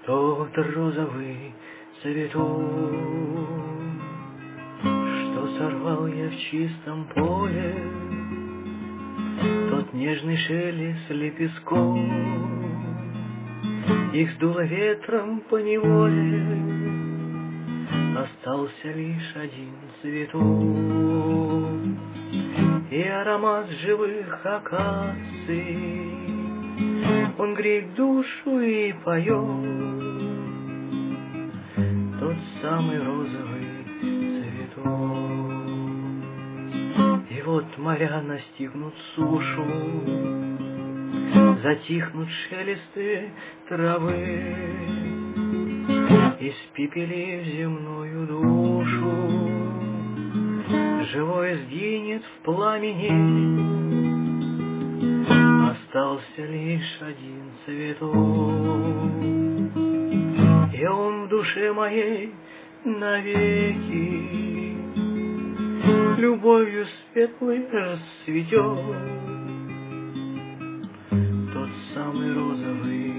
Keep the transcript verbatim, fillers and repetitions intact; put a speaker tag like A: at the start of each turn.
A: Тот розовый цветок, что сорвал я в чистом поле, тот нежный шелест лепестков, их сдуло ветром по неволе, остался лишь один цветок. И аромат живых акаций, он греет душу и поет, тот самый розовый цветок. И вот моря настигнут сушу, затихнут шелесты травы, испепелив земную душу, живой сгинет в пламени, остался лишь один цветок. И он в душе моей навеки любовью светлой расцветет, тот самый розовый